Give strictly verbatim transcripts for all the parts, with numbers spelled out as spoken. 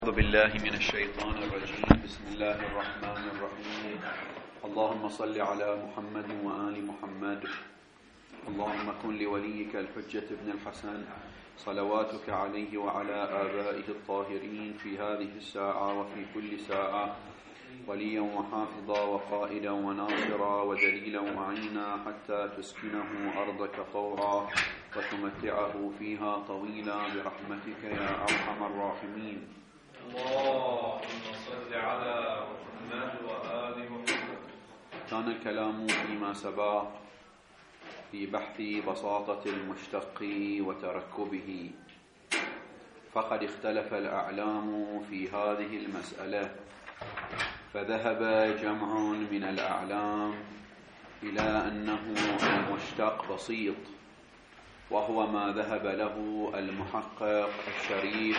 أعوذ بالله من الشيطان الرجيم. بسم الله الرحمن الرحيم. اللهم صل على محمد وآل محمد. اللهم كن لوليك الحجة ابن الحسن صلواتك عليه وعلى آبائه الطاهرين في هذه الساعة وفي كل ساعة وليا وحافظا وقائدا وناصرا ودليلا وعينا حتى تسكنه أرضك طورا وتمتعه فيها طويلا برحمتك يا أرحم الراحمين. اللهم صل على محمد وآل محمد. كان الكلام فيما سبق في بحث بساطة المشتق وتركبه، فقد اختلف الأعلام في هذه المسألة، فذهب جمع من الأعلام إلى أنه المشتق بسيط، وهو ما ذهب له المحقق الشريف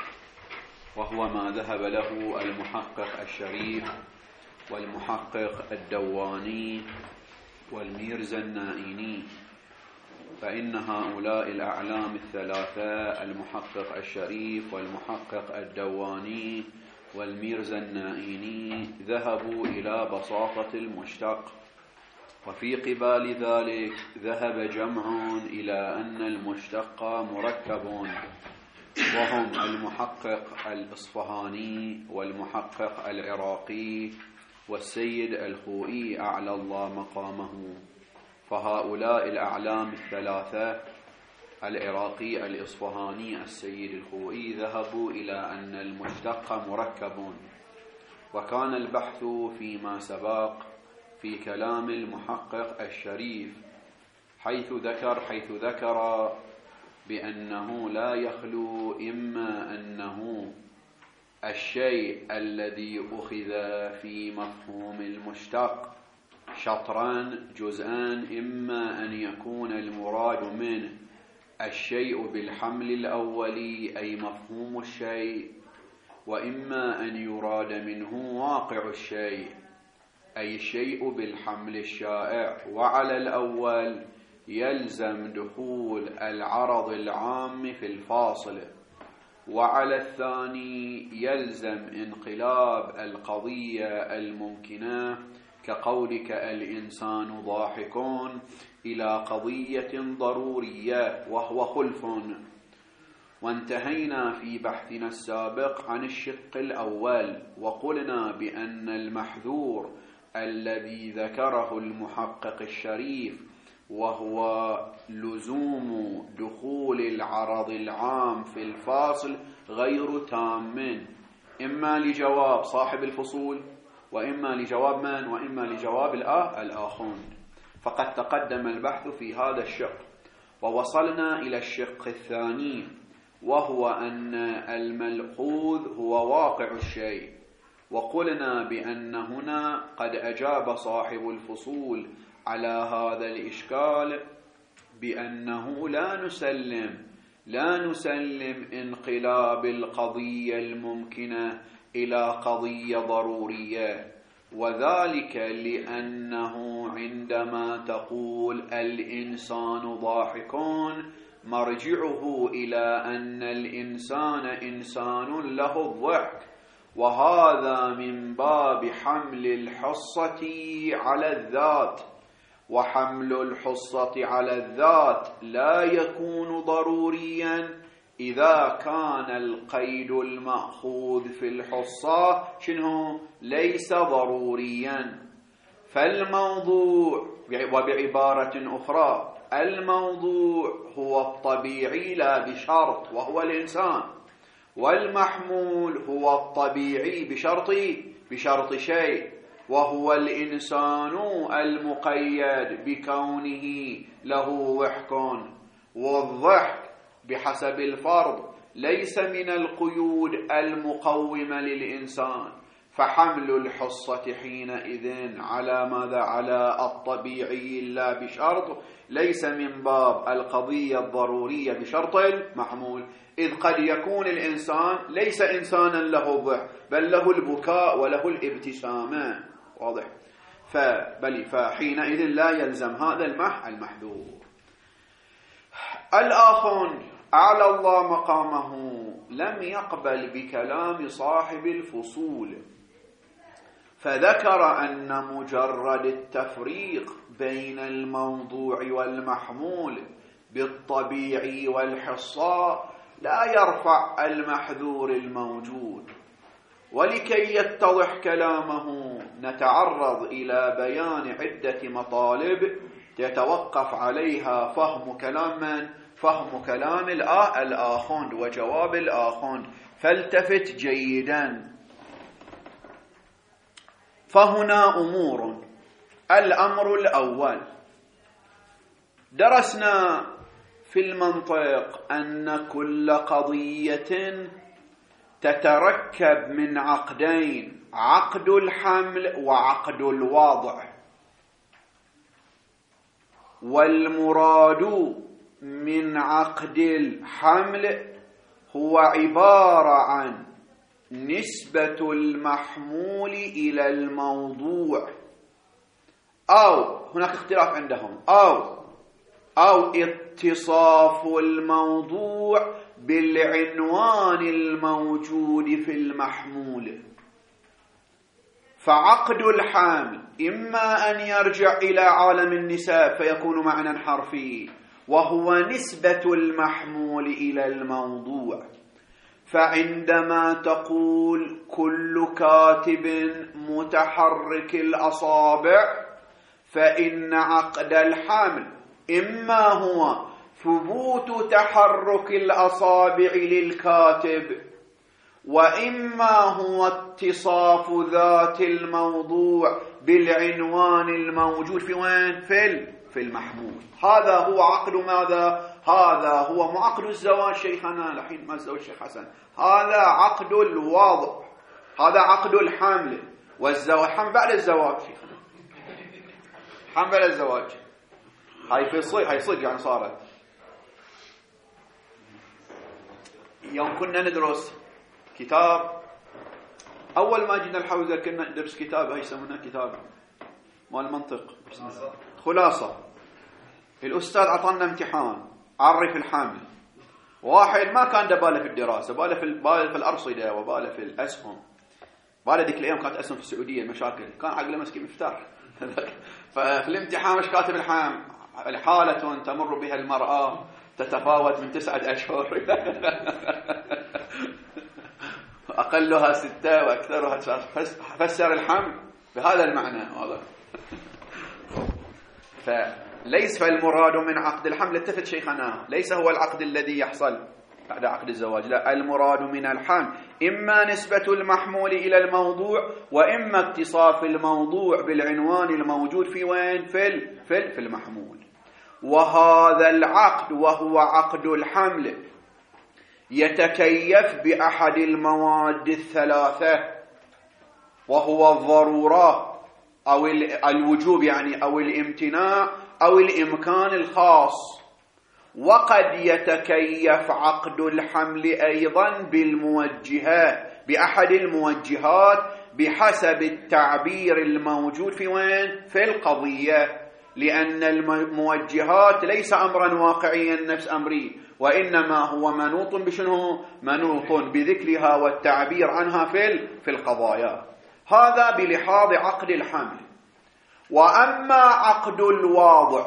وهو ما ذهب له المحقق الشريف والمحقق الدواني والميرزا النائيني، فإن هؤلاء الأعلام الثلاثة المحقق الشريف والمحقق الدواني والميرزا النائيني ذهبوا إلى بساطة المشتق. وفي قبال ذلك ذهب جمع إلى أن المشتق مركب، وهم المحقق الإصفهاني والمحقق العراقي والسيد الخوئي أعلى الله مقامه. فهؤلاء الأعلام الثلاثة العراقي الإصفهاني السيد الخوئي ذهبوا إلى أن المشتق مركب. وكان البحث فيما سبق في كلام المحقق الشريف حيث ذكر حيث ذكر بأنه لا يخلو إما أنه الشيء الذي أخذ في مفهوم المشتق شطرا جزءا، إما أن يكون المراد منه الشيء بالحمل الأولي أي مفهوم الشيء، وإما أن يراد منه واقع الشيء أي الشيء بالحمل الشائع. وعلى الأول يلزم دخول العرض العام في الفاصل، وعلى الثاني يلزم انقلاب القضية الممكنة كقولك الإنسان ضاحك إلى قضية ضرورية وهو خلف. وانتهينا في بحثنا السابق عن الشق الأول، وقلنا بأن المحذور الذي ذكره المحقق الشريف وهو لزوم دخول العرض العام في الفاصل غير تام، إما لجواب صاحب الفصول وإما لجواب من وإما لجواب الآخون. فقد تقدم البحث في هذا الشق، ووصلنا إلى الشق الثاني، وهو أن الملحوظ هو واقع الشيء. وقلنا بأن هنا قد أجاب صاحب الفصول على هذا الإشكال بأنه لا نسلم لا نسلم انقلاب القضية الممكنة إلى قضية ضرورية، وذلك لأنه عندما تقول الإنسان ضاحكون مرجعه إلى أن الإنسان إنسان له الضحك، وهذا من باب حمل الحصة على الذات، وحمل الحصة على الذات لا يكون ضروريا إذا كان القيد المأخوذ في الحصة شنو؟ ليس ضروريا. فالموضوع وبعبارة أخرى الموضوع هو الطبيعي لا بشرط وهو الإنسان، والمحمول هو الطبيعي بشرط بشرط شيء وهو الإنسان المقيد بكونه له ضحك. والضحك بحسب الفرض ليس من القيود المقومة للإنسان، فحمل الحصة حينئذ على ماذا؟ على الطبيعي لا بشرط، ليس من باب القضية الضرورية بشرط المحمول، إذ قد يكون الإنسان ليس إنسانا له ضحك بل له البكاء وله الابتسامة. واضح؟ فبل فحينئذ لا يلزم هذا المح المحذور. الآخر أعلى الله مقامه لم يقبل بكلام صاحب الفصول، فذكر أن مجرد التفريق بين الموضوع والمحمول بالطبيعي والحصى لا يرفع المحذور الموجود. ولكي يتضح كلامه نتعرض إلى بيان عدة مطالب يتوقف عليها فهم كلام من؟ فهم كلام الآخوند وجواب الآخوند، فالتفت جيدا. فهنا أمور. الأمر الأول، درسنا في المنطق أن كل قضية تتركب من عقدين، عقد الحمل وعقد الوضع، والمراد من عقد الحمل هو عبارة عن نسبة المحمول إلى الموضوع، أو هناك اختلاف عندهم، أو أو اتصاف الموضوع بالعنوان الموجود في المحمول. فعقد الحمل إما أن يرجع إلى عالم النسب فيكون معنى حرفي، وهو نسبة المحمول إلى الموضوع. فعندما تقول كل كاتب متحرك الأصابع، فإن عقد الحمل إما هو ثبوت تحرك الأصابع للكاتب، وإما هو اتصاف ذات الموضوع بالعنوان الموجود في وين؟ في في المحمول. هذا هو عقد ماذا؟ هذا هو معقد الزواج شيخنا الحين ما الزواج شيخ حسن، هذا عقد الوضع، هذا عقد الحمل. والزواج حمل بعد الزواج شيخنا، حمل بعد الزواج. هاي في صدق، هاي صدق يعني صارت. يوم كنا ندرس كتاب، أول ما جينا الحوزة كنا ندرس كتاب، هاي يسمونه كتاب مال المنطق، خلاصة. الأستاذ عطانا امتحان عرف الحامل. واحد ما كان ده باله في الدراسة، باله في باله في الأرصدة وباله في الأسهم. باله ذيك الأيام كانت أسهم في السعودية المشاكل، كان عقله مسكين مفتاح. ففي الامتحان مش كاتب الحامل حالة تمر بها المرأة تتفاوت من تسعة أشهر أقلها ستة وأكثرها تسعة. فسر الحمل بهذا المعنى هذا. فليس فالمراد من عقد الحمل، اتفق شيخنا، ليس هو العقد الذي يحصل بعد عقد الزواج، لا، المراد من الحمل إما نسبة المحمول إلى الموضوع، وإما اتصاف الموضوع بالعنوان الموجود في وين؟ في في في المحمول. وهذا العقد وهو عقد الحمل يتكيف بأحد المواد الثلاثة، وهو الضرورة أو الوجوب يعني، أو الامتناع أو الإمكان الخاص. وقد يتكيف عقد الحمل أيضا بالموجهات، بأحد الموجهات بحسب التعبير الموجود في وين؟ في القضية، لأن الموجهات ليس أمرا واقعيا نفس أمري، وإنما هو منوط بشنو؟ منوط بذكرها والتعبير عنها في في القضايا. هذا بلحاظ عقد الحمل. وأما عقد الواضع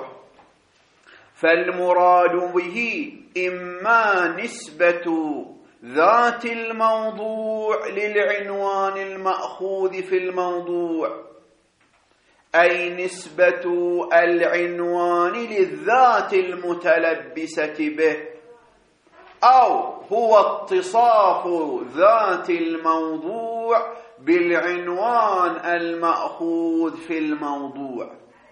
فالمراد به إما نسبة ذات الموضوع للعنوان المأخوذ في الموضوع، أي نسبة العنوان للذات المتلبسة به، أو هو اتصاف ذات الموضوع بالعنوان المأخوذ في الموضوع.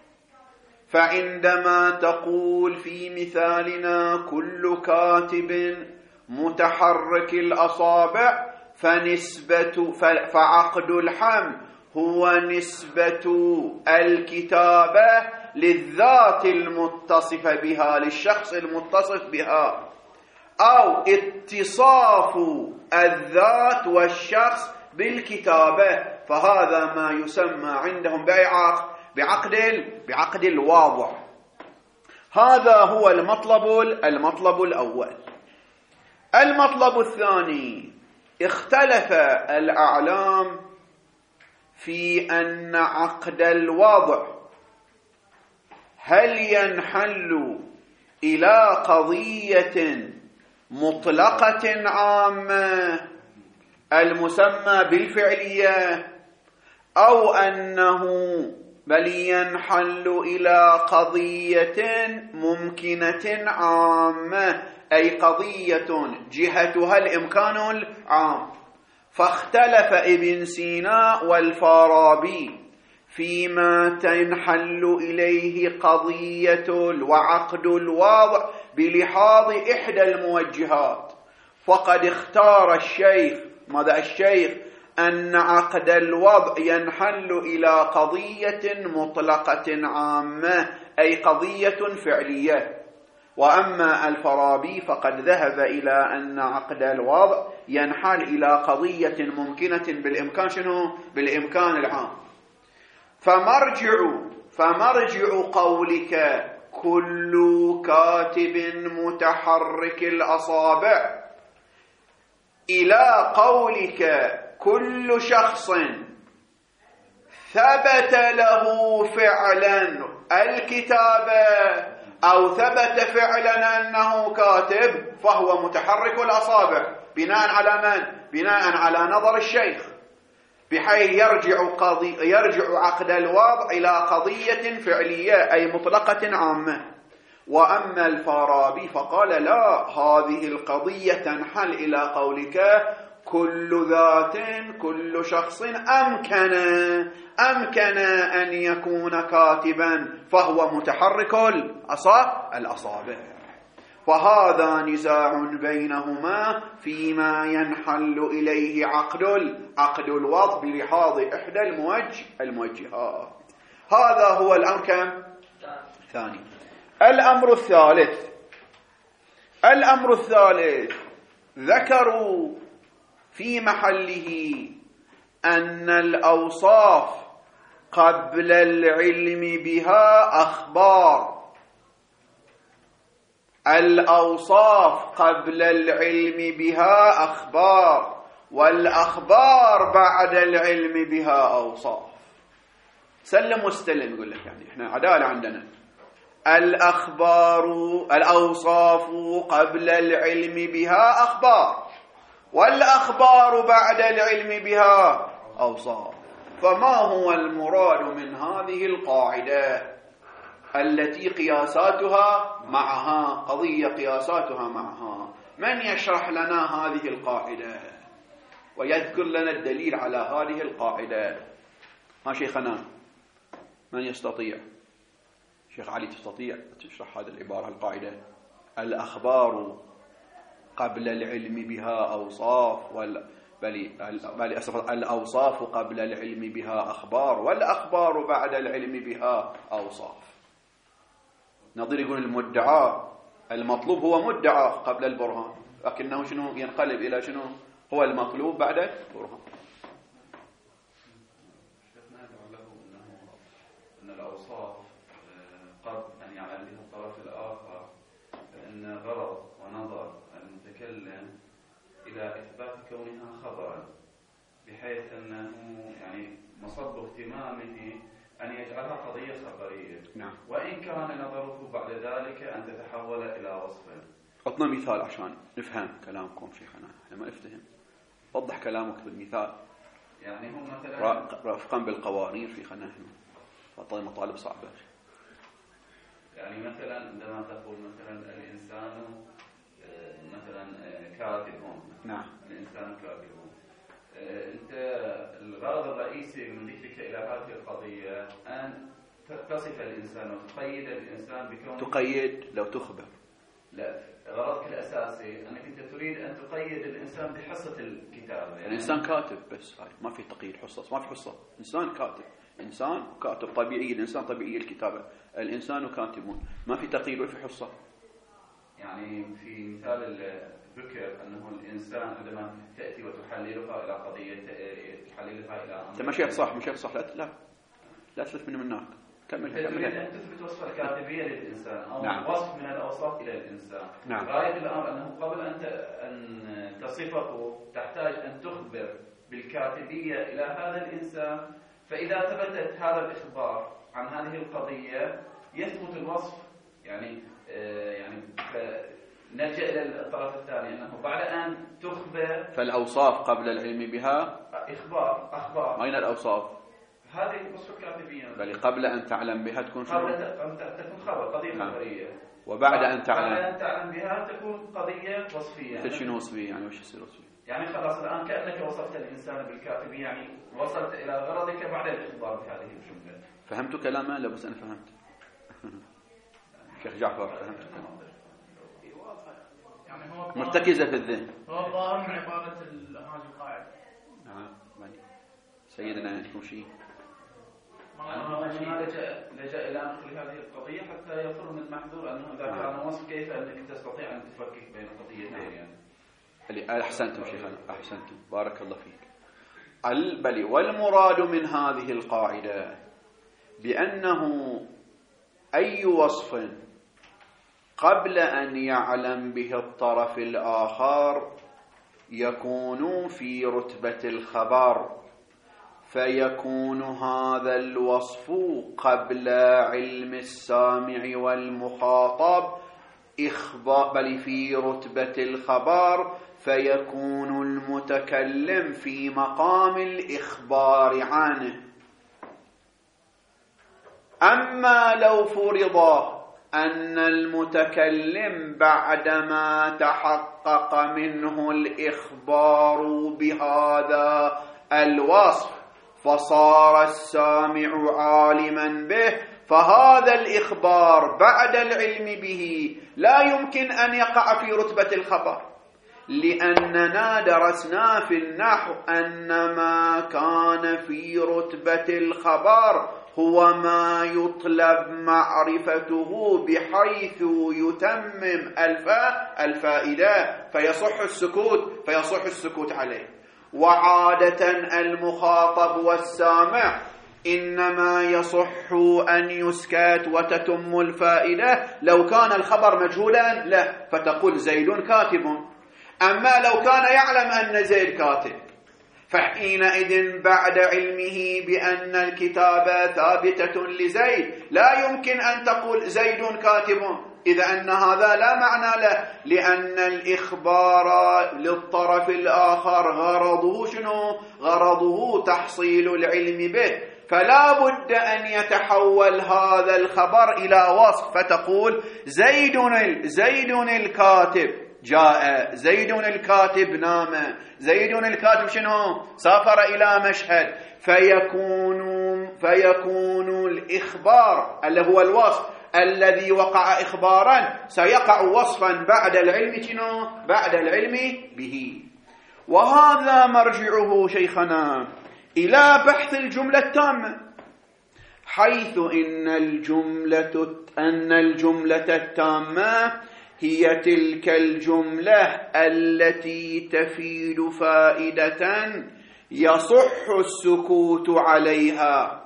فعندما تقول في مثالنا كل كاتب متحرك الأصابع، فنسبة فعقد الحمل هو نسبة الكتابة للذات المتصفة بها، للشخص المتصف بها، أو اتصاف الذات والشخص بالكتابة. فهذا ما يسمى عندهم بعقد بعقد الواضع. هذا هو المطلب المطلب الأول. المطلب الثاني، اختلف الأعلام في أن عقد الوضع هل ينحل إلى قضية مطلقة عامة المسمى بالفعلية، أو أنه بل ينحل إلى قضية ممكنة عامة، أي قضية جهتها الإمكان العام. فاختلف ابن سينا والفارابي فيما تنحل إليه قضية وعقد الوضع بلحاظ إحدى الموجهات. فقد اختار الشيخ ماذا الشيخ أن عقد الوضع ينحل إلى قضية مطلقة عامة، أي قضية فعلية. وأما الفارابي فقد ذهب إلى أن عقد الوضع ينحل إلى قضية ممكنة بالإمكان شنو؟ بالإمكان العام. فمرجع فمرجع قولك كل كاتب متحرك الأصابع إلى قولك كل شخص ثبت له فعلا الكتابة أو ثبت فعلا أنه كاتب فهو متحرك الأصابع، بناء على من؟ بناء على نظر الشيخ، بحيث يرجع, قضي يرجع عقد الوضع إلى قضية فعلية أي مطلقة عامة. وأما الفارابي فقال لا، هذه القضية تنحل إلى قولك كل ذات كل شخص أمكن أمكن أن يكون كاتبا فهو متحرك الأصابع. فهذا نزاع بينهما فيما ينحل إليه عقد عقد الوضع بلحاظ إحدى الموجه الموجهات. هذا هو الأمر كم؟ ثاني. الأمر الثالث الأمر الثالث ذكروا في محله أن الأوصاف قبل العلم بها أخبار الأوصاف قبل العلم بها أخبار والأخبار بعد العلم بها أوصاف. سلم واستلم يقول لك، يعني احنا عدالة عندنا. الأخبار الأوصاف قبل العلم بها أخبار والأخبار بعد العلم بها أوصاف. فما هو المراد من هذه القاعدة التي قياساتها معها قضية قياساتها معها؟ من يشرح لنا هذه القاعدة ويذكر لنا الدليل على هذه القاعدة؟ ها شيخنا، من يستطيع؟ شيخ علي تستطيع تشرح هذه العبارة القاعدة؟ الأخبار قبل العلم بها أوصاف وال بل بل الأوصاف قبل العلم بها أخبار والأخبار بعد العلم بها أوصاف. نظير يقول المدعى المطلوب هو مدعى قبل البرهان، لكنه شنو ينقلب إلى شنو هو المطلوب بعد البرهان. شيخنا يدعو له أنه أن الأوصاف قبل أن يعمل بها الطرف الآخر، فإن غرض ونظر المتكلم إلى إثبات كونها خبرا، بحيث أنه يعني مصب اهتمامه أن يجعلها قضية خبرية. نعم. وإن كان نظره بعد ذلك أن تتحول إلى وصف. أعطنا مثال عشان نفهم كلامكم شيخنا، احنا ما نفتهم. وضح كلامك بالمثال. يعني هم مثلا رفقا بالقوانين في خلنا فطي مطالب صعبة. يعني مثلا عندما تقول مثلا الإنسان مثلا كاتبون. نعم. الإنسان كاتبون. أنت الغرض الرئيسي من ذكرك إلى هذه القضية أن تصف الإنسان وتقيد الإنسان بكونه. تقيد لو تخبر. لا، غرضك الأساسي أنك أنت تريد أن تقيد الإنسان بحصة الكتابة. يعني الإنسان كاتب بس، هاي ما في تقييد حصص، ما في حصة. إنسان كاتب، إنسان كاتب طبيعي، الإنسان طبيعي الكتابة، الإنسان كاتبون، ما في تقييد ولا في حصة. يعني في مثال ذكر أنه الإنسان عندما تأتي وتحللها إلى قضية تحللها إلى أمر. أنت مشيت صح مشيت صح لا لا لا تلف من هناك. كملها تريد كملها. أن تثبت وصف الكاتبية للإنسان أو نعم. وصف من الأوصاف إلى الإنسان. نعم. غاية الأمر أنه قبل أن أن تصفه تحتاج أن تخبر بالكاتبية إلى هذا الإنسان، فإذا ثبتت هذا الإخبار عن هذه القضية يثبت الوصف. يعني آه يعني نلجأ إلى الطرف الثاني أنه بعد أن تخبر. فالأوصاف قبل العلم بها إخبار أخبار. أين الأوصاف؟ هذه وصف الكاتبية. بل قبل أن تعلم بها تكون شنو؟ قبل أن تكون خبر قضية خبرية. وبعد أن تعلم بعد أن تعلم بها تكون قضية وصفية. مثل شنو وصفية؟ يعني وش يصير وصفية؟ يعني خلاص الآن كأنك وصفت الإنسان بالكاتبية، يعني وصلت إلى غرضك بعد الإخبار بهذه الجملة. فهمتوا كلامه؟ لا بس أنا فهمت. شيخ جعفر فهمت يعني هو مرتكزة في الذهن. هو ظاهر من عبارة هذه القاعدة. نعم. سيدنا عندكم شيء؟ هنا لجأ لجأ إلى نقل هذه القضية حتى يفر من محذور أنه إذا كان وصف كيف أنك تستطيع أن تفكك بين قضيتين. يعني أحسنتم شيخنا، أحسنتم، بارك الله فيك. بل والمراد من هذه القاعدة بأنه أي وصف قبل أن يعلم به الطرف الآخر يكون في رتبة الخبر، فيكون هذا الوصف قبل علم السامع والمخاطب إخبار، بل في رتبة الخبر، فيكون المتكلم في مقام الإخبار عنه. أما لو فرض أن المتكلم بعدما تحقق منه الإخبار بهذا الوصف فصار السامع عالما به، فهذا الإخبار بعد العلم به لا يمكن أن يقع في رتبة الخبر، لأننا درسنا في النحو أن ما كان في رتبة الخبر هو ما يطلب معرفته بحيث يتمم الفاء الفائدة فيصح السكوت فيصح السكوت عليه. وعادة المخاطب والسامع إنما يصح أن يسكت وتتم الفائدة لو كان الخبر مجهولا له، فتقول زيد كاتب. أما لو كان يعلم أن زيد كاتب فحينئذ بعد علمه بأن الكتابة ثابتة لزيد لا يمكن أن تقول زيد كاتب، إذا أن هذا لا معنى له، لأن الإخبار للطرف الآخر غرضه شنو؟ غرضه تحصيل العلم به، فلا بد أن يتحول هذا الخبر إلى وصف، فتقول زيد زيد الكاتب جاء، زيد الكاتب نام، زيد الكاتب شنو؟ سافر إلى مشهد، فيكون فيكون الإخبار اللي هو الوصف الذي وقع إخبارا سيقع وصفا بعد العلم شنو؟ بعد العلم به. وهذا مرجعه شيخنا إلى بحث الجملة التامة، حيث إن الجملة أن الجملة التامة هي تلك الجملة التي تفيد فائدة يصح السكوت عليها،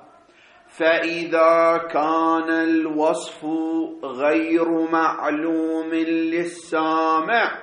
فإذا كان الوصف غير معلوم للسامع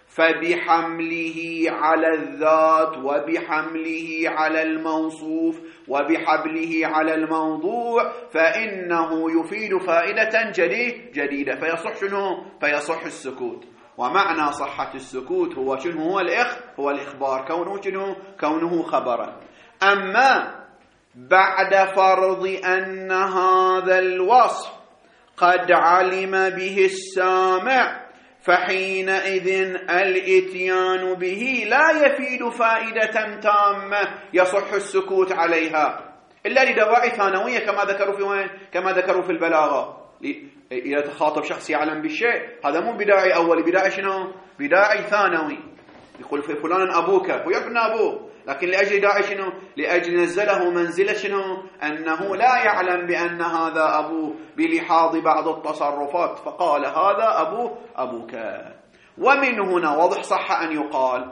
فبحمله على الذات وبحمله على الموصوف وبحمله على الموضوع فإنه يفيد فائدة جديد جديدة فيصح شنو؟ فيصح السكوت. ومعنى صحة السكوت هو شنو؟ هو الإخ هو الإخبار، كونه شنو؟ كونه خبرا. أما بعد فرض أن هذا الوصف قد علم به السامع فحينئذ الاتيان به لا يفيد فائدة تامة يصح السكوت عليها إلا لدواعي ثانوية كما ذكروا في وين؟ كما ذكروا في البلاغة. إذا تخاطب شخص يعلم بالشيء هذا مو بداعي أولي، بداعي شنو؟ بداعي ثانوي. يقول في فلان أبوك، ويعرف أن أبوه، لكن لأجل داعي شنو؟ لأجل نزله منزلة شنو؟ أنه لا يعلم بأن هذا أبوه بلحاظ بعض التصرفات فقال هذا أبوه أبوك. ومن هنا واضح صح أن يقال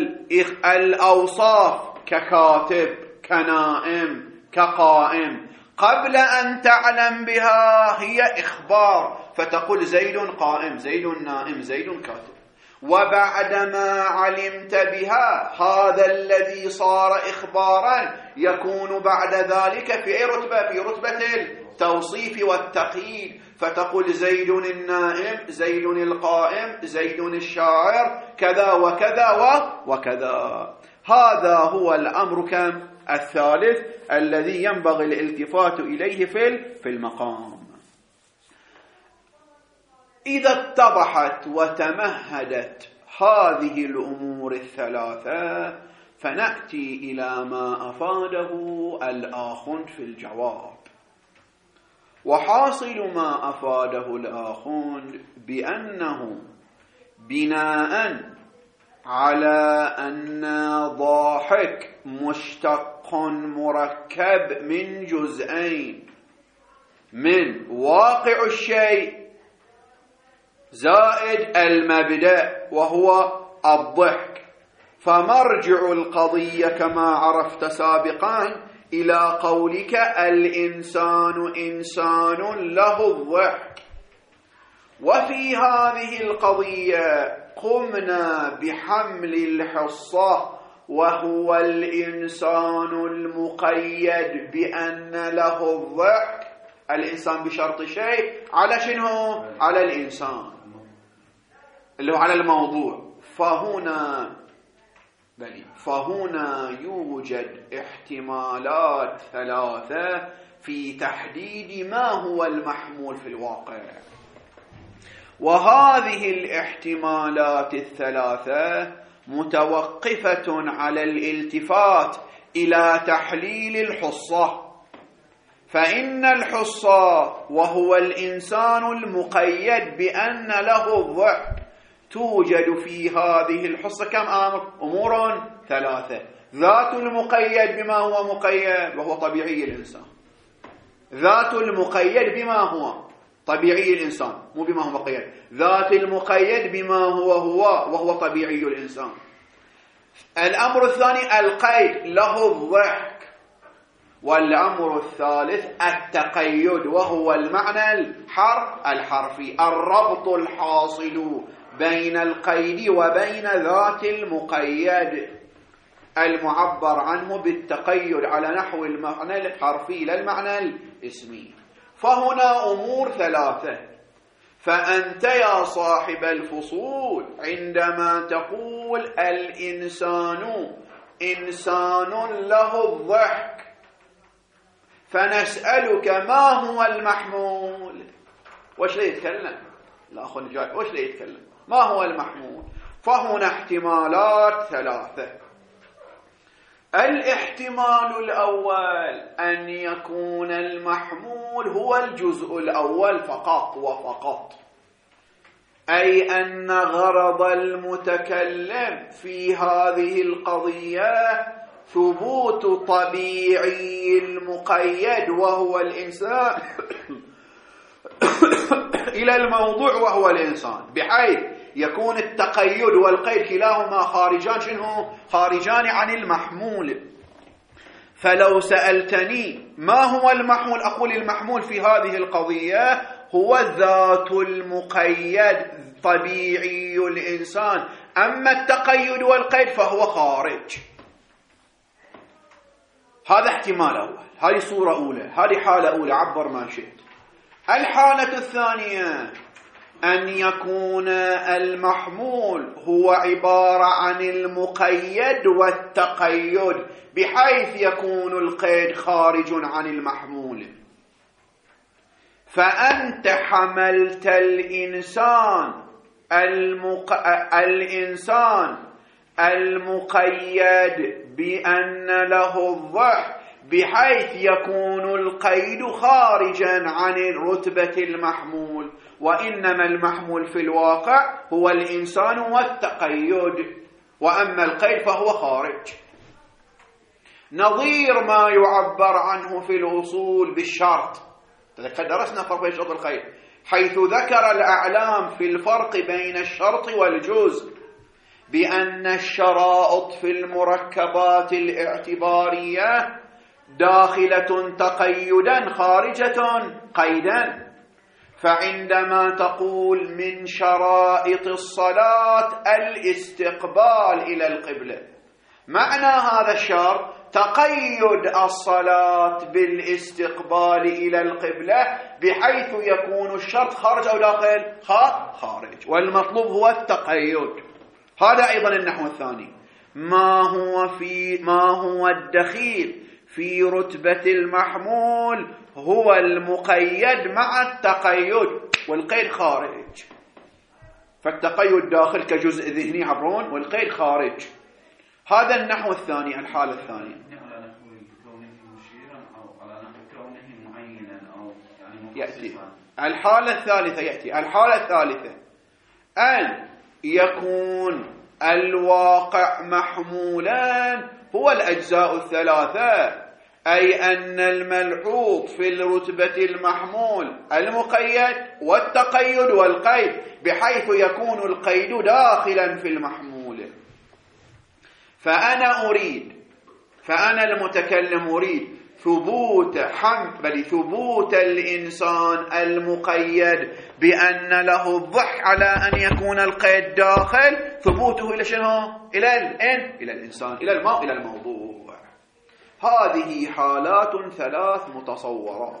الأوصاف ككاتب كنائم كقائم قبل أن تعلم بها هي إخبار، فتقول زيد قائم، زيد نائم، زيد كاتب. وبعدما علمت بها هذا الذي صار إخبارا يكون بعد ذلك في أي رتبة؟ في رتبة التوصيف والتقييد، فتقول زيد النائم، زيد القائم، زيد الشاعر، كذا وكذا وكذا. هذا هو الأمر كم؟ الثالث الذي ينبغي الالتفات إليه في المقام. إذا اتضحت وتمهدت هذه الأمور الثلاثة فنأتي إلى ما أفاده الآخوند في الجواب. وحاصل ما أفاده الآخوند بأنه بناء على أن ضاحك مشتق مركب من جزئين، من واقع الشيء زائد المبدأ وهو الضحك، فمرجع القضية كما عرفت سابقا إلى قولك الإنسان إنسان له الضحك. وفي هذه القضية قمنا بحمل الحصة وهو الإنسان المقيد بأن له الضحك، الإنسان بشرط شيء على شنو؟ على الإنسان اللي هو على الموضوع. فهنا بلي فهنا يوجد احتمالات ثلاثة في تحديد ما هو المحمول في الواقع، وهذه الاحتمالات الثلاثة متوقفة على الالتفات إلى تحليل الحصة. فإن الحصة وهو الإنسان المقيد بأن له الضحك توجد في هذه الحصة كم أمر؟ أمور ثلاثة. ذات المقيد بما هو مقيد وهو طبيعي الإنسان، ذات المقيد بما هو طبيعي الإنسان مو بما هو مقيد، ذات المقيد بما هو هو وهو طبيعي الإنسان. الأمر الثاني القيد له الضحك، والأمر الثالث التقيد وهو المعنى الحر الحرفي، الربط الحاصل بين القيد وبين ذات المقيد المعبر عنه بالتقيد على نحو المعنى الحرفي لا المعنى الاسمي. فهنا أمور ثلاثة. فأنت يا صاحب الفصول عندما تقول الإنسان إنسان له الضحك فنسألك ما هو المحمول؟ وش لا يتكلم؟ لا أخوان جاي وش لا يتكلم؟ ما هو المحمول؟ فهنا احتمالات ثلاثة. الاحتمال الأول أن يكون المحمول هو الجزء الأول فقط وفقط، أي أن غرض المتكلم في هذه القضية ثبوت طبيعي المقيد وهو الإنسان إلى الموضوع وهو الإنسان، بحيث يكون التقيد والقيد كلاهما خارجان شنو؟ خارجان عن المحمول. فلو سألتني ما هو المحمول أقول المحمول في هذه القضية هو ذات المقيد طبيعي الإنسان، أما التقيد والقيد فهو خارج. هذا احتمال أول، هذه صورة أولى، هذه حالة أولى، عبر ما شئت. الحالة الثانية أن يكون المحمول هو عبارة عن المقيد والتقيد بحيث يكون القيد خارج عن المحمول. فأنت حملت الإنسان المق... الإنسان المقيد بأن له الضحك بحيث يكون القيد خارجا عن رتبة المحمول، وإنما المحمول في الواقع هو الإنسان والتقيد، وأما القيد فهو خارج. نظير ما يعبر عنه في الأصول بالشرط، درسنا فرق بين الشرط والقيد، حيث ذكر الأعلام في الفرق بين الشرط والجزء بأن الشرائط في المركبات الاعتبارية داخلة تقيدا خارجة قيدا. فعندما تقول من شرائط الصلاة الاستقبال إلى القبلة، معنى هذا الشرط تقيد الصلاة بالاستقبال إلى القبلة بحيث يكون الشرط خارج أو داخل؟ خارج، والمطلوب هو التقيد. هذا أيضا النحو الثاني. ما هو في ما هو الدخيل في رتبة المحمول هو المقيد مع التقيد، والقيد خارج. فالتقيد داخل كجزء ذهني عبرون، والقيد خارج. هذا النحو الثاني، الحالة الثانية. على نحو كونه مشيرا أو على نحو كونه معينا أو يعني يأتي الحالة الثالثة. يأتي الحالة الثالثة أن يكون الواقع محمولا هو الأجزاء الثلاثة، أي أن الملحوظ في الرتبة المحمول المقيد والتقيد والقيد، بحيث يكون القيد داخلا في المحمول. فأنا أريد فأنا المتكلم أريد ثبوت حمل بل ثبوت الإنسان المقيد بأن له الضح على أن يكون القيد داخل، ثبوته إلى شنو؟ إلى الإن إلى الإنسان، إلى الماء، إلى الموضوع. هذه حالات ثلاث متصورات.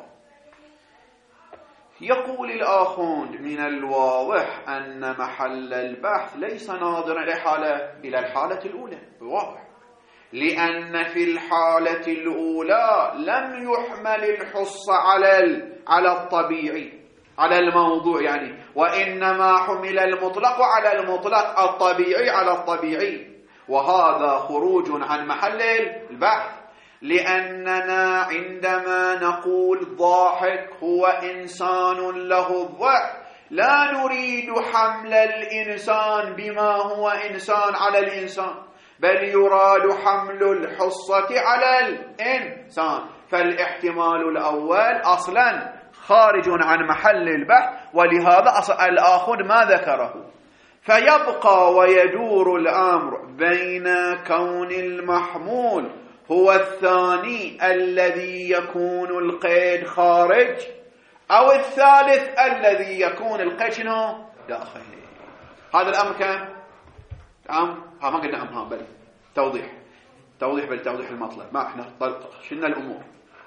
يقول الآخوند من الواضح أن محل البحث ليس ناظرا إلى حالة إلى الحالة الأولى، واضح، لأن في الحالة الأولى لم يحمل الحص على على الطبيعي على الموضوع يعني، وإنما حمل المطلق على المطلق، الطبيعي على الطبيعي، وهذا خروج عن محل البحث. لأننا عندما نقول ضاحك هو إنسان له الضحك لا نريد حمل الإنسان بما هو إنسان على الإنسان، بل يراد حمل الحصة على الإنسان. فالاحتمال الأول أصلا خارج عن محل البحث، ولهذا الآخر ما ذكره. فيبقى ويدور الأمر بين كون المحمول هو الثاني الذي يكون القيد خارج، أو الثالث الذي يكون القيد شنو؟ داخل. هذا الأمر كم؟ أم ها ما قلنا أم ها بل توضيح توضيح بل توضيح المطلب، ما احنا شلنا الأمور.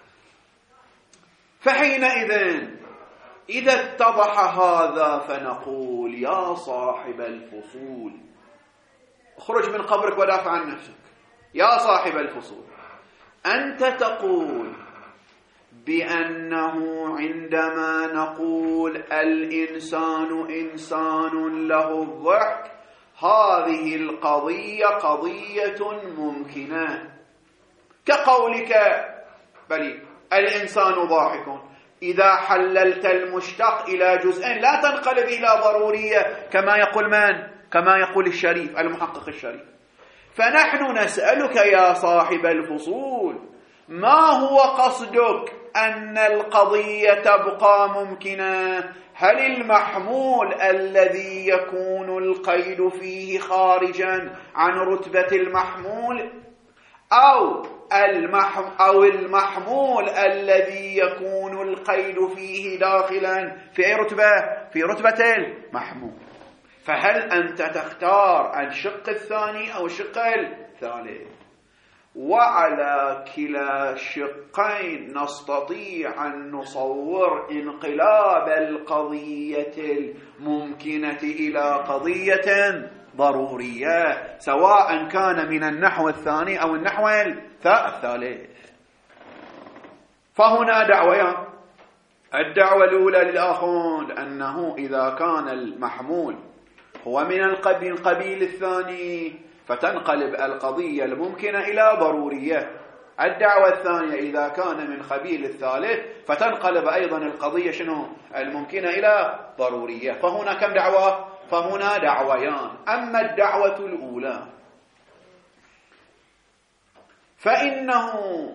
فحينئذ إذا اتضح هذا فنقول يا صاحب الفصول اخرج من قبرك ودافع عن نفسك. يا صاحب الفصول، أنت تقول بأنه عندما نقول الإنسان إنسان له الضحك، هذه القضية قضية ممكنة، كقولك بل الإنسان ضاحك. إذا حللت المشتق إلى جزئين لا تنقلب إلى ضرورية كما يقول من؟ كما يقول الشريف المحقق الشريف. فنحن نسألك يا صاحب الفصول، ما هو قصدك أن القضية تبقى ممكنة؟ هل المحمول الذي يكون القيد فيه خارجا عن رتبة المحمول، أو المحم أو المحمول الذي يكون القيد فيه داخلا في أي رتبة؟ في رتبة المحمول. فهل أنت تختار الشق الثاني أو الشق الثالث؟ وعلى كلا الشقين نستطيع أن نصور انقلاب القضية الممكنة إلى قضية ضرورية، سواء كان من النحو الثاني أو النحو الثالث. فهنا دعويان. الدعوة الأولى للآخوند أنه إذا كان المحمول هو من القبيل الثاني فتنقلب القضية الممكنة إلى ضرورية. الدعوة الثانية إذا كان من قبيل الثالث فتنقلب أيضا القضية شنو؟ الممكنة إلى ضرورية. فهنا كم دعوة؟ فهنا دعويان. أما الدعوة الأولى فإنه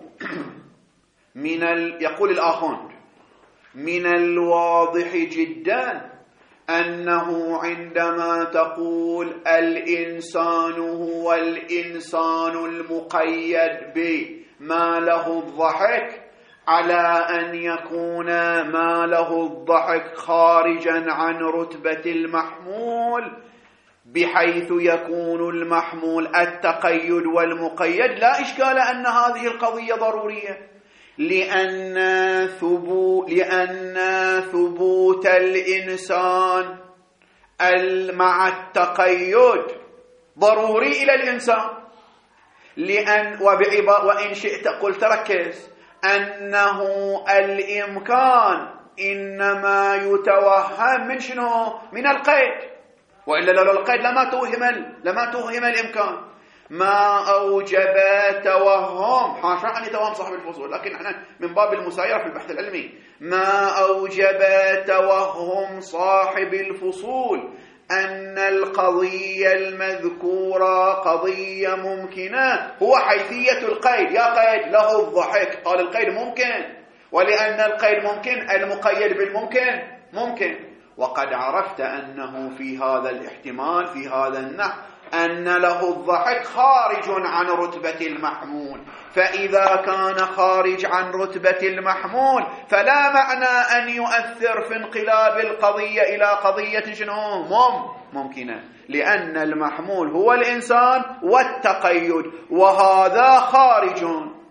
من ال... يقول الآخوند من الواضح جدا أنه عندما تقول الإنسان هو الإنسان المقيد ما له الضحك على أن يكون ما له الضحك خارجا عن رتبة المحمول، بحيث يكون المحمول التقيد والمقيد. لا إشكال أن هذه القضية ضرورية، لأن ثبوت, لأن ثبوت الإنسان مع التقيد ضروري إلى الإنسان، لأن وإن شئت قلت ركز أنه الإمكان إنما يتوهم من شنو؟ من القيد، وإلا لولا القيد لما توهم لما توهم الإمكان. ما أوجب توهم، حاشا عن توهم صاحب الفصول، لكن احنا من باب المسايرة في البحث العلمي، ما أوجب توهم صاحب الفصول أن القضية المذكورة قضية ممكنة هو حيثية القيد. يا قيد له الضحك، قال القيد ممكن، ولأن القيد ممكن المقيد بالممكن ممكن. وقد عرفت أنه في هذا الاحتمال في هذا النحو أن له الضحك خارج عن رتبة المحمول، فإذا كان خارج عن رتبة المحمول فلا معنى أن يؤثر في انقلاب القضية إلى قضية شنو؟ مم ممكنة، لأن المحمول هو الإنسان والتقيد، وهذا خارج،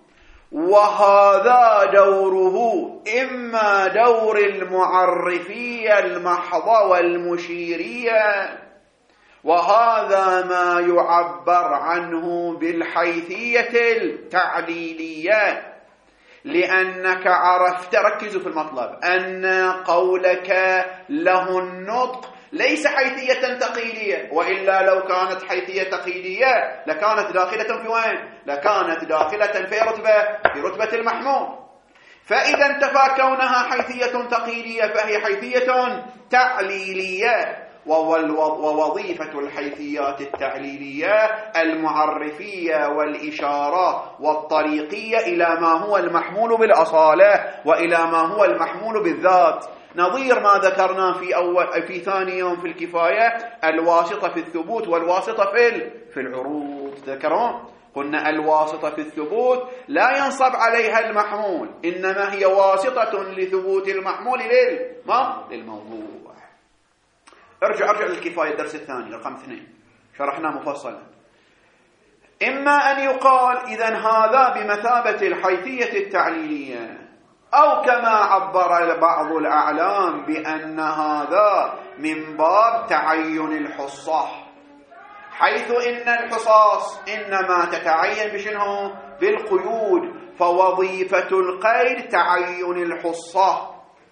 وهذا دوره إما دور المعرفية المحضة والمشيرية، وهذا ما يعبر عنه بالحيثية التعليلية، لأنك عرفت، ركزوا في المطلب، أن قولك له النطق ليس حيثية تقييدية، وإلا لو كانت حيثية تقييدية لكانت داخلة في وين؟ لكانت داخلة في رتبة في رتبة المحمول. فإذا انتفى كونها حيثية تقييدية فهي حيثية تعليلية، ووظيفة الحيثيات التعليلية المعرفية والإشارة والطريقية إلى ما هو المحمول بالأصالة وإلى ما هو المحمول بالذات، نظير ما ذكرنا في أول في ثاني يوم في الكفاية، الواسطة في الثبوت والواسطة في في العروض. ذكرون قلنا الواسطة في الثبوت لا ينصب عليها المحمول، إنما هي واسطة لثبوت المحمول للما للموضوع. ارجع ارجع للكفاية الدرس الثاني رقم اثنين، شرحنا مفصلا. إما أن يقال إذن هذا بمثابة الحيثية التعليلية، أو كما عبر بعض الأعلام بأن هذا من باب تعين الحصة، حيث إن الحصاص إنما تتعين بشنو؟ بالقيود، فوظيفة القيد تعين الحصة.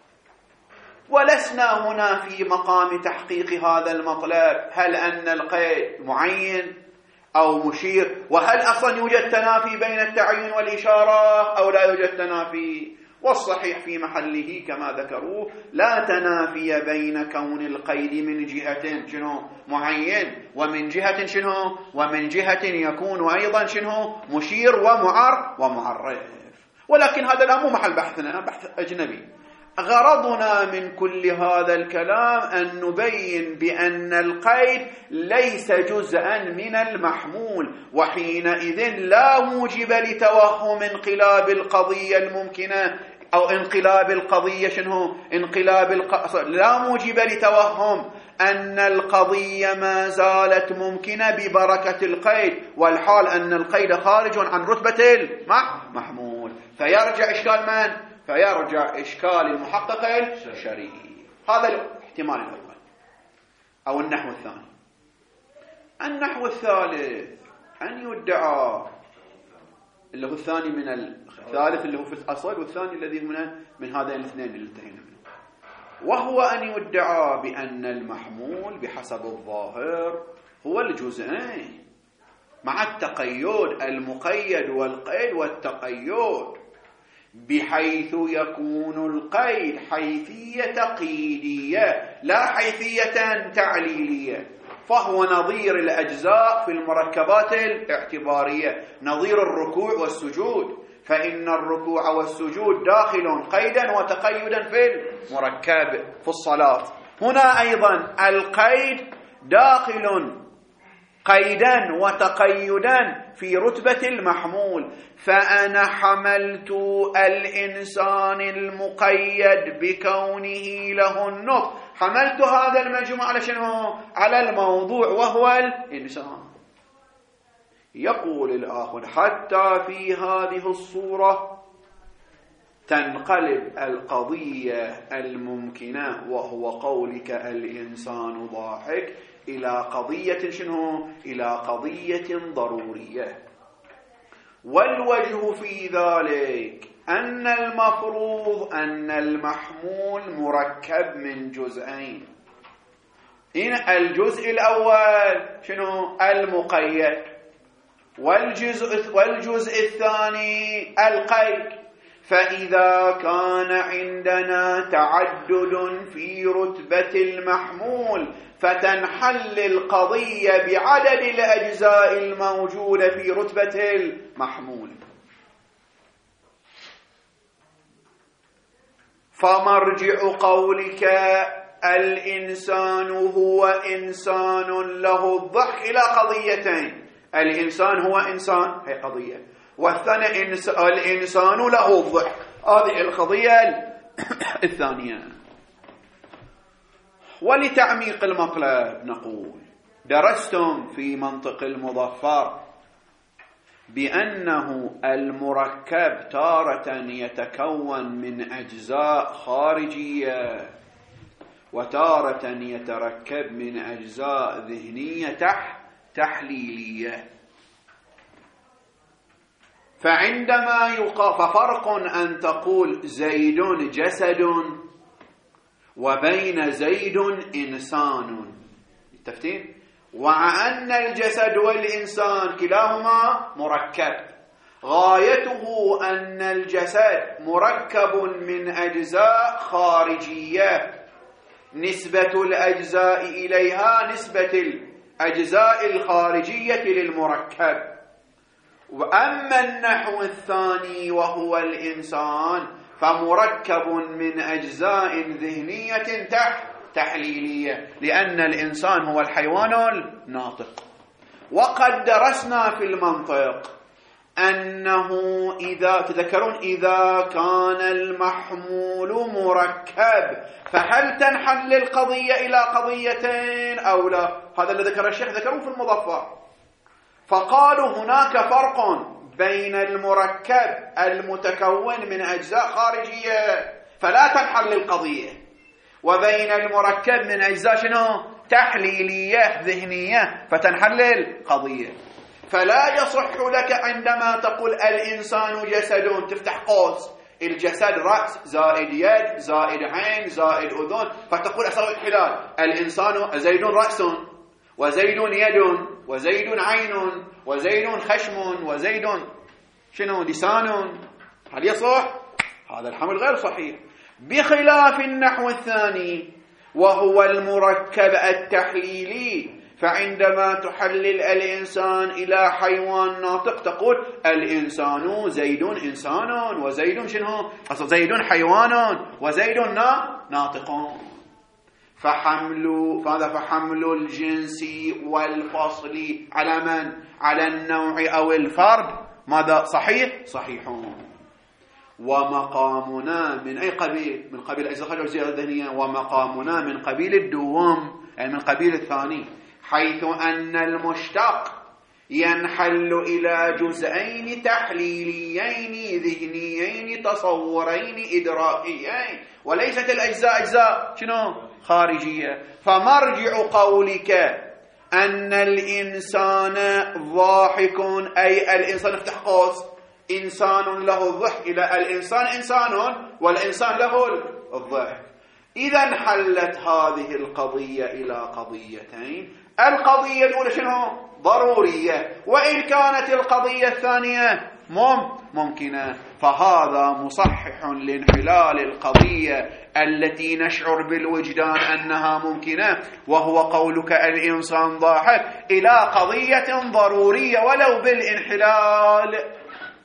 ولسنا هنا في مقام تحقيق هذا المطلب، هل أن القيد معين أو مشير، وهل أصلا يوجد تنافي بين التعيين والإشارة أو لا يوجد تنافي؟ والصحيح في محله كما ذكروه لا تنافي بين كون القيد من جهة شنو معين، ومن جهة شنو ومن جهة يكون أيضا شنو مشير ومعر ومعرف. ولكن هذا الأمر محل بحثنا، بحث أجنبي. غرضنا من كل هذا الكلام أن نبين بأن القيد ليس جزءا من المحمول، وحينئذ لا موجب لتوهم انقلاب القضية الممكنة أو انقلاب القضية شنو انقلاب الق... لا موجب لتوهم أن القضية ما زالت ممكنة ببركة القيد، والحال أن القيد خارج عن رتبة المحمول. فيرجع إشكال من؟ فيرجع إشكال المحقق الشرعي. هذا الاحتمال الأول أو النحو الثاني. النحو الثالث أن يدعى، اللي هو الثاني من الثالث اللي هو في الأصل، والثاني الذي من من هذين الاثنين اللي انتهينا منه، وهو أن يدعى بأن المحمول بحسب الظاهر هو الجزئين مع التقيد، المقيد والقيد والتقيد، بحيث يكون القيد حيثية تقييدية لا حيثية تعليلية، فهو نظير الأجزاء في المركبات الاعتبارية، نظير الركوع والسجود، فإن الركوع والسجود داخل قيدا وتقيدا في المركب في الصلاة. هنا أيضا القيد داخل قيدا وتقيدا في رتبة المحمول. فأنا حملت الإنسان المقيد بكونه له النطق، حملت هذا المجموع على شنو؟ على الموضوع وهو الإنسان. يقول الآخر حتى في هذه الصورة تنقلب القضية الممكنة وهو قولك الإنسان ضاحك إلى قضية شنو؟ إلى قضية ضرورية. والوجه في ذلك أن المفروض أن المحمول مركب من جزئين. إن الجزء الأول شنو؟ المقيد، والجزء, والجزء الثاني القيد. فإذا كان عندنا تعدد في رتبة المحمول فتنحل القضية بعدد الأجزاء الموجودة في رتبة المحمول. فمرجع قولك الإنسان هو إنسان له الضحك إلى قضيتين: الإنسان هو إنسان، هي قضية، والثانية الإنسان له الضحك، هذه القضية الثانية. ولتعميق المطلب نقول: درستم في منطق المظفر بأنه المركب تارة يتكون من أجزاء خارجية وتارة يتركب من أجزاء ذهنية تحليلية. فعندما يقال ففرق أن تقول زيد جسد وبين زيد إنسان، تفتين، ومع أن الجسد والإنسان كلاهما مركب، غايته أن الجسد مركب من أجزاء خارجية نسبة الأجزاء إليها نسبة الأجزاء الخارجية للمركب. وأما النحو الثاني وهو الإنسان فمركب من أجزاء ذهنية تحليلية، لأن الإنسان هو الحيوان الناطق. وقد درسنا في المنطق أنه إذا تذكرون إذا كان المحمول مركب فهل تنحل القضية إلى قضيتين أو لا؟ هذا اللي ذكر الشيخ، ذكروه في المظفر. فقالوا هناك فرق بين المركب المتكون من أجزاء خارجية فلا تنحل القضية، وبين المركب من أجزاء شنو؟ تحليلية ذهنية فتنحل القضية. فلا يصح لك عندما تقول الإنسان جسد تفتح قوس، الجسد رأس زائد يد زائد عين زائد أذن، فتقول أسوي انحلال، الإنسان زيد رأس وزيد يد وزيد عين وزيد خشم وزيد شنو لسان. هل يصح؟ هذا الحمل غير صحيح. بخلاف النحو الثاني وهو المركب التحليلي، فعندما تحلل الإنسان إلى حيوان ناطق تقول الإنسان زيد إنسان وزيد شنو؟ أصل زيد حيوان وزيد ناطق. فحمل فهذا فحمل الجنس والفصل على من؟ على النوع أو الفرد ماذا؟ صحيح؟ صحيحون. ومقامنا من أي قبيل؟ من قبيل الأجزاء الخارجية الذهنية. ومقامنا من قبيل الدوام، يعني من قبيل الثاني، حيث أن المشتق ينحل إلى جزئين تحليليين ذهنيين تصورين إدراكيين، وليست الأجزاء أجزاء شنو؟ خارجية. فمرجع قولك أن الإنسان ضاحك أي الإنسان افتح قوس إنسان له الضحك إلى الإنسان إنسان والإنسان له الضحك. إذا انحلت هذه القضية إلى قضيتين. القضية الأولى شنو؟ ضرورية، وإن كانت القضية الثانية ممكنة. فهذا مصحح لانحلال القضية التي نشعر بالوجدان أنها ممكنة وهو قولك الإنسان ضاحك إلى قضية ضرورية ولو بالانحلال.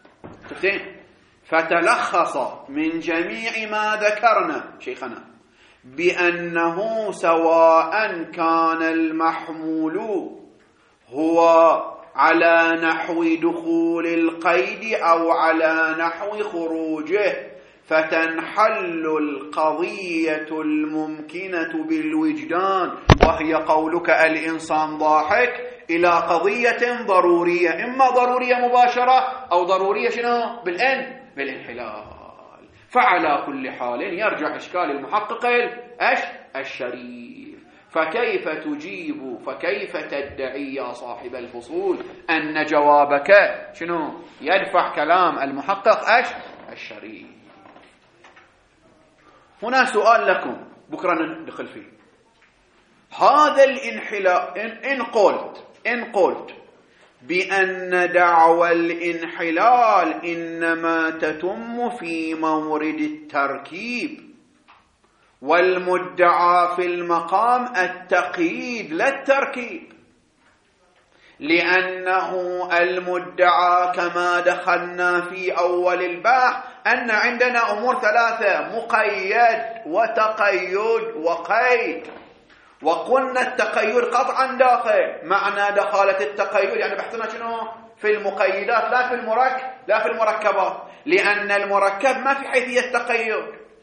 فتلخص من جميع ما ذكرنا شيخنا بأنه سواء كان المحمول هو على نحو دخول القيد أو على نحو خروجه، فتنحل القضية الممكنة بالوجدان، وهي قولك الإنسان ضاحك، إلى قضية ضرورية، إما ضرورية مباشرة أو ضرورية شنو؟ بالإن بالانحلال. فعلى كل حال يرجع إشكال المحقق الأش الشريف. فكيف تجيب فكيف تدعي يا صاحب الفصول أن جوابك شنو؟ يدفع كلام المحقق أش الشريف. هنا سؤال لكم بكرة ندخل فيه. هذا الانحلال إن, إن قلت إن قلت بأن دعوى الانحلال إنما تتم في مورد التركيب، والمدعى في المقام التقييد لا التركيب، لأنه المدعى كما دخلنا في أول البحث أن عندنا أمور ثلاثة: مقيد وتقيد وقيد. وقلنا التقيد قطعا داخل. معنى دخالة التقيد يعني بحثنا شنو؟ في المقيدات لا في المركب لا في المركبات، لأن المركب ما في حيثية تقيد.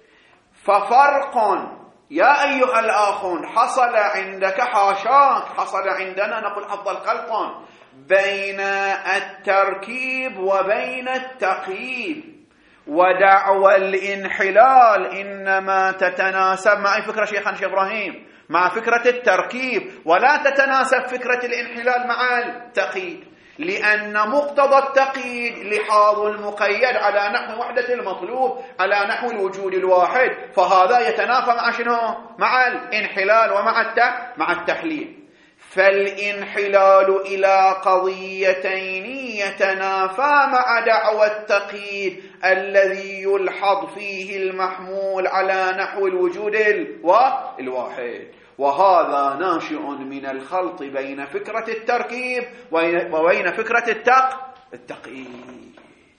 ففرق يا أيها الآخون حصل عندك، حاشاك، حصل عندنا نقول أفضل خلق بين التركيب وبين التقييد. ودعوى الانحلال إنما تتناسب مع فكرة شيخنا شيخ إبراهيم مع فكرة التركيب، ولا تتناسب فكرة الانحلال مع التقييد، لأن مقتضى التقييد لحاظ المقيد على نحو وحدة المطلوب، على نحو الوجود الواحد، فهذا يتنافى مع شنو؟ مع الانحلال ومع مع التحليل. فالانحلال إلى قضيتين يتنافى مع دعوى التقييد الذي يلحظ فيه المحمول على نحو الوجود الواحد، وهذا ناشئ من الخلط بين فكرة التركيب وبين فكرة التق التقييد.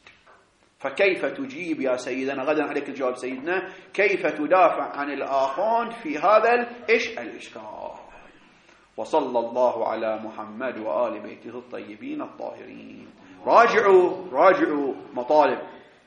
فكيف تجيب يا سيدنا؟ غدا عليك الجواب سيدنا. كيف تدافع عن الآخون في هذا الإش الإشكال؟ وصلى الله على محمد وآل بيته الطيبين الطاهرين. راجعوا راجعوا مطالب،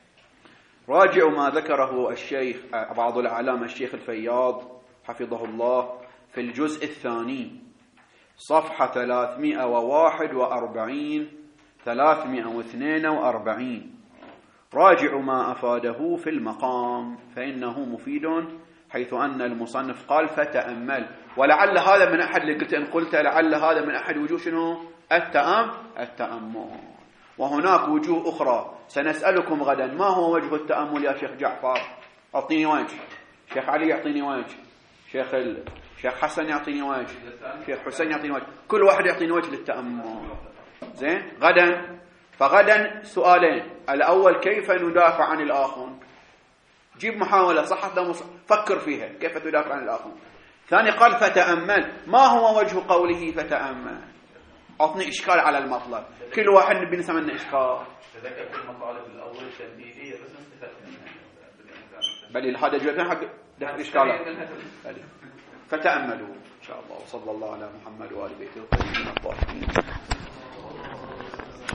راجعوا ما ذكره الشيخ بعض الأعلام الشيخ الفياض حفظه الله في الجزء الثاني صفحة ثلاثمائة وواحد وأربعين ثلاثمائة واثنين وأربعين. راجعوا ما أفاده في المقام فإنه مفيد، حيث أن المصنف قال فتأمل. ولعل هذا من أحد اللي قلت إن قلت لعل هذا من أحد وجوه شنو؟ التأم التأمل. وهناك وجوه أخرى سنسألكم غدا ما هو وجه التأمل يا شيخ جعفر؟ أعطيني وجه. شيخ علي يعطيني وجه. شيخ ال... شيخ حسن يعطيني وجه. شيخ حسين يعطيني وجه. كل واحد يعطيني وجه للتأمل. زين؟ غدا فغدا سؤالين. الأول كيف ندافع عن الآخرين؟ جيب محاولة صحت لهم فكر فيها كيف تدافع عن الآخرين. ثاني قال فتأمل. ما هو وجه قوله فتأمل؟ أعطني إشكال على المطلب. كل واحد بنسمى لنا إشكال. تذكر في المطالب الأول التمهيدية بس استفدت منها. بل هذا جوابنا حق دخل إشكالات. فتأملوا إن شاء الله. وصلى الله على محمد وآل بيته الطيبين الطاهرين.